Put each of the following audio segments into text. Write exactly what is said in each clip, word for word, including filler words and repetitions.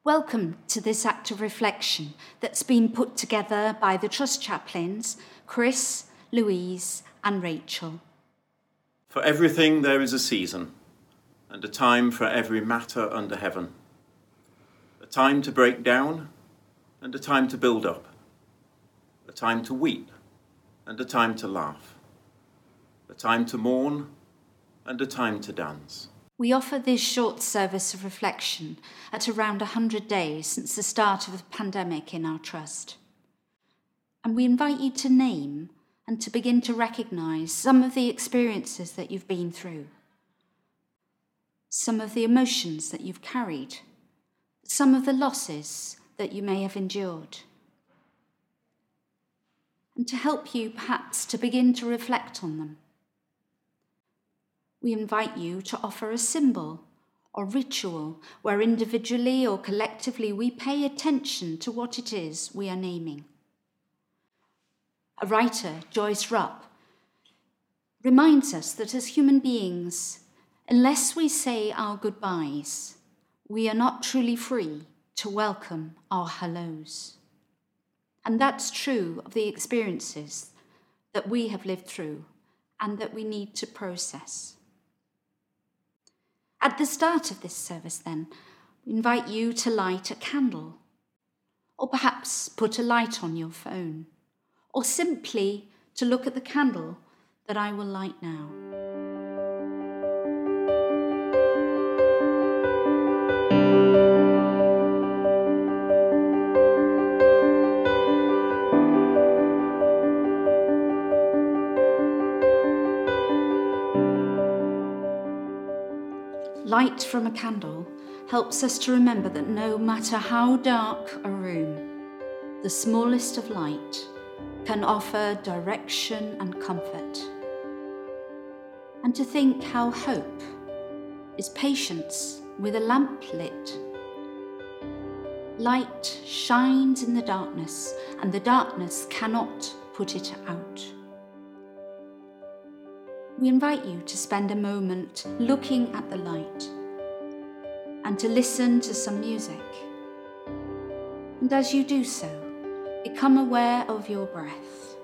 Welcome to this act of reflection that's been put together by the Trust Chaplains, Chris, Louise and Rachel. For everything there is a season, and a time for every matter under heaven. A time to break down, and a time to build up. A time to weep, and a time to laugh. A time to mourn, and a time to dance. We offer this short service of reflection at around one hundred days since the start of the pandemic in our trust. And we invite you to name and to begin to recognise some of the experiences that you've been through, some of the emotions that you've carried, some of the losses that you may have endured. And to help you perhaps to begin to reflect on them, we invite you to offer a symbol or ritual where individually or collectively we pay attention to what it is we are naming. A writer, Joyce Rupp, reminds us that as human beings, unless we say our goodbyes, we are not truly free to welcome our hellos. And that's true of the experiences that we have lived through and that we need to process. At the start of this service, then, we invite you to light a candle, or perhaps put a light on your phone, or simply to look at the candle that I will light now. Light from a candle helps us to remember that no matter how dark a room, the smallest of light can offer direction and comfort. And to think how hope is patience with a lamp lit. Light shines in the darkness, and the darkness cannot put it out. We invite you to spend a moment looking at the light and to listen to some music. And as you do so, become aware of your breath.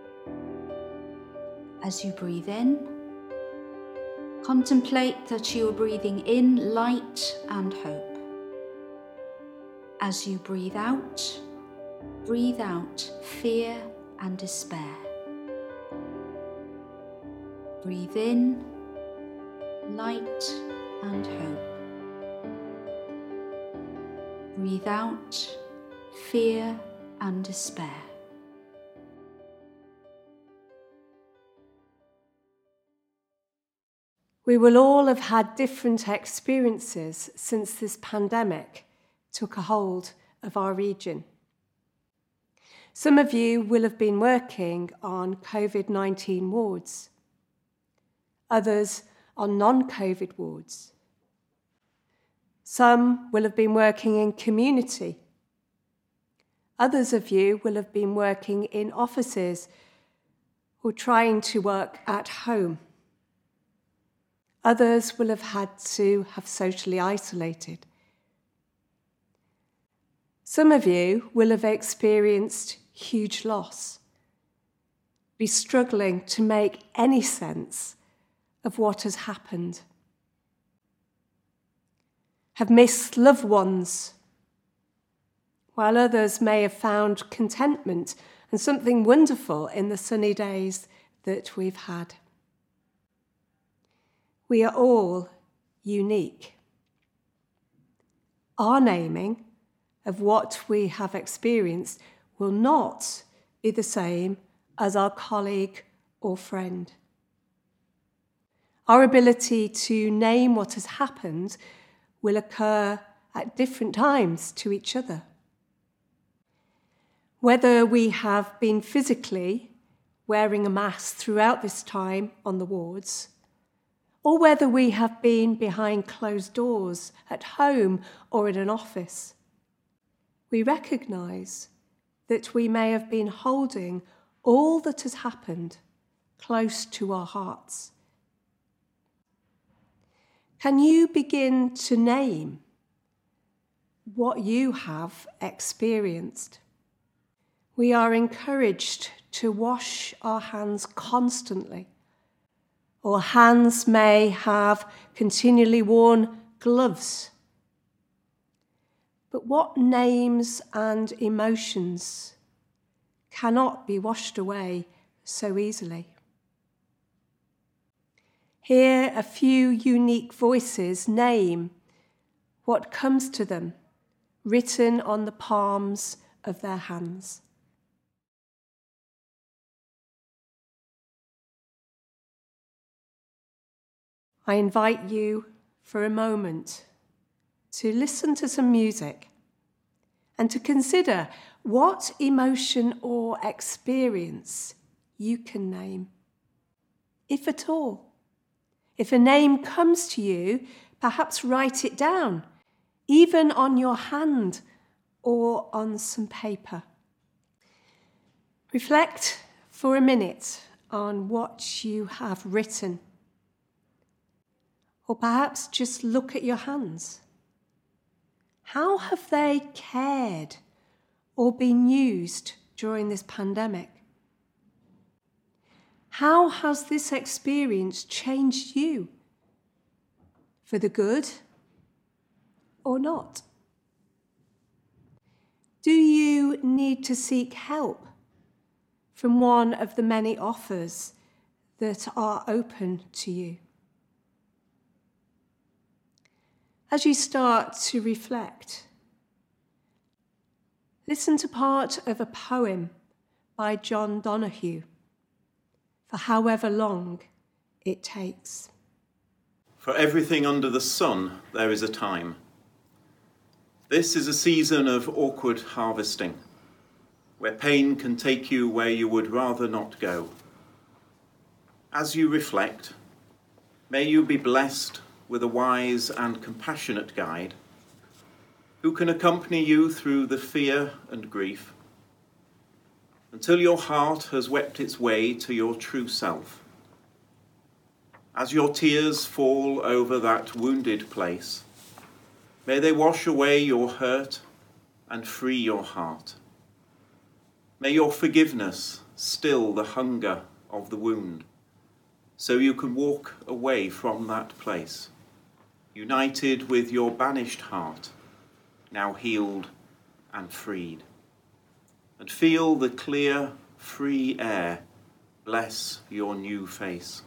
As you breathe in, contemplate that you are breathing in light and hope. As you breathe out, breathe out fear and despair. Breathe in, light and hope. Breathe out, fear and despair. We will all have had different experiences since this pandemic took a hold of our region. Some of you will have been working on covid nineteen wards. Others on non-COVID wards. Some will have been working in community. Others of you will have been working in offices or trying to work at home. Others will have had to have socially isolated. Some of you will have experienced huge loss, be struggling to make any sense of what has happened, have missed loved ones, while others may have found contentment and something wonderful in the sunny days that we've had. We are all unique. Our naming of what we have experienced will not be the same as our colleague or friend. Our ability to name what has happened will occur at different times to each other. Whether we have been physically wearing a mask throughout this time on the wards, or whether we have been behind closed doors at home or in an office, we recognise that we may have been holding all that has happened close to our hearts. Can you begin to name what you have experienced. We are encouraged to wash our hands constantly. Or hands may have continually worn gloves. But what names and emotions cannot be washed away so easily? Here, a few unique voices name what comes to them, written on the palms of their hands. I invite you for a moment to listen to some music and to consider what emotion or experience you can name, if at all. If a name comes to you, perhaps write it down, even on your hand or on some paper. Reflect for a minute on what you have written. Or perhaps just look at your hands. How have they cared or been used during this pandemic? How has this experience changed you? For the good or not? Do you need to seek help from one of the many offers that are open to you? As you start to reflect, listen to part of a poem by John Donahue, for however long it takes. For everything under the sun, there is a time. This is a season of awkward harvesting, where pain can take you where you would rather not go. As you reflect, may you be blessed with a wise and compassionate guide who can accompany you through the fear and grief until your heart has wept its way to your true self. As your tears fall over that wounded place, may they wash away your hurt and free your heart. May your forgiveness still the hunger of the wound, so you can walk away from that place, united with your banished heart, now healed and freed. And feel the clear, free air bless your new face.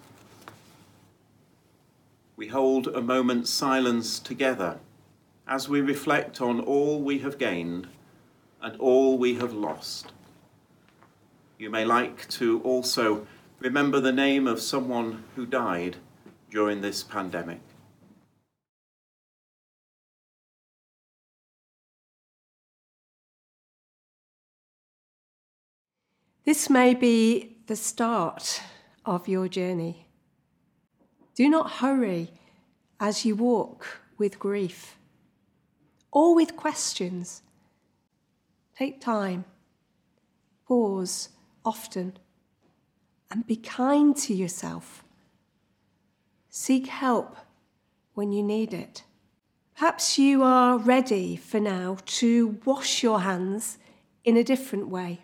We hold a moment's silence together as we reflect on all we have gained and all we have lost. You may like to also remember the name of someone who died during this pandemic. This may be the start of your journey. Do not hurry as you walk with grief or with questions. Take time, pause often, and be kind to yourself. Seek help when you need it. Perhaps you are ready for now to wash your hands in a different way.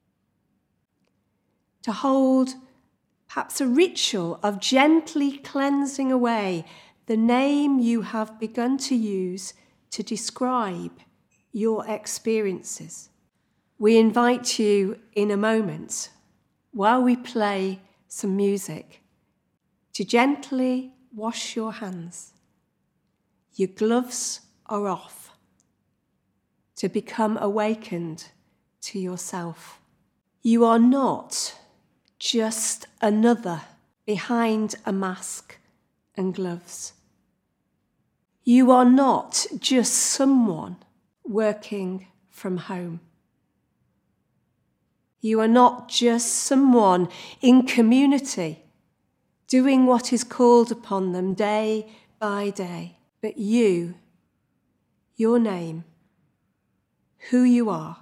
To hold perhaps a ritual of gently cleansing away the name you have begun to use to describe your experiences. We invite you in a moment, while we play some music, to gently wash your hands. Your gloves are off, to become awakened to yourself. You are not just another behind a mask and gloves. You are not just someone working from home. You are not just someone in community doing what is called upon them day by day, but you, your name, who you are,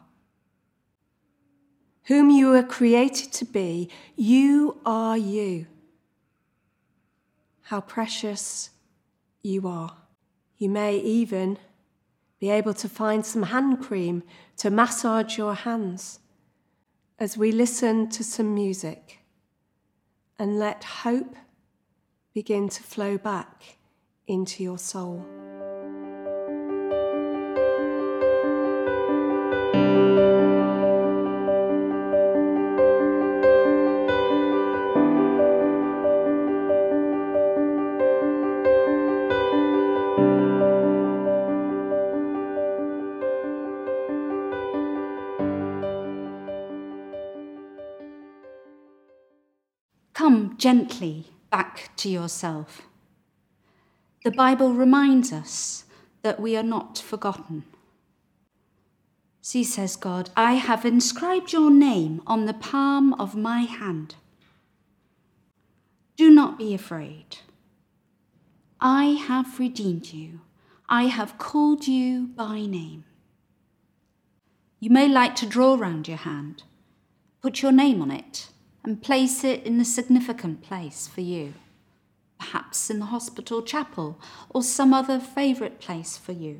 whom you were created to be, you are you. How precious you are. You may even be able to find some hand cream to massage your hands as we listen to some music, and let hope begin to flow back into your soul. Come gently back to yourself. The Bible reminds us that we are not forgotten. See, says God, I have inscribed your name on the palm of my hand. Do not be afraid. I have redeemed you. I have called you by name. You may like to draw round your hand, put your name on it, and place it in a significant place for you, perhaps in the hospital chapel or some other favourite place for you.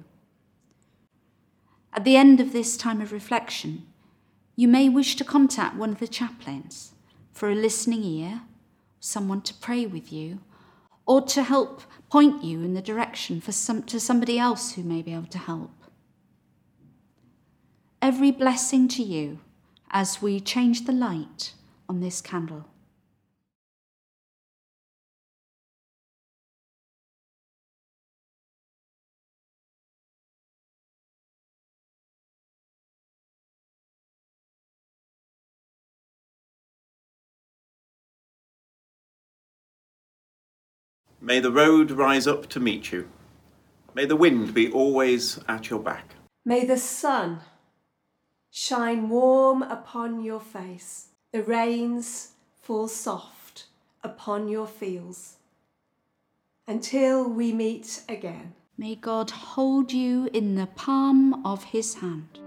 At the end of this time of reflection, you may wish to contact one of the chaplains for a listening ear, someone to pray with you, or to help point you in the direction for some, to somebody else who may be able to help. Every blessing to you as we change the light on this candle. May the road rise up to meet you. May the wind be always at your back. May the sun shine warm upon your face, the rains fall soft upon your fields, until we meet again. May God hold you in the palm of his hand.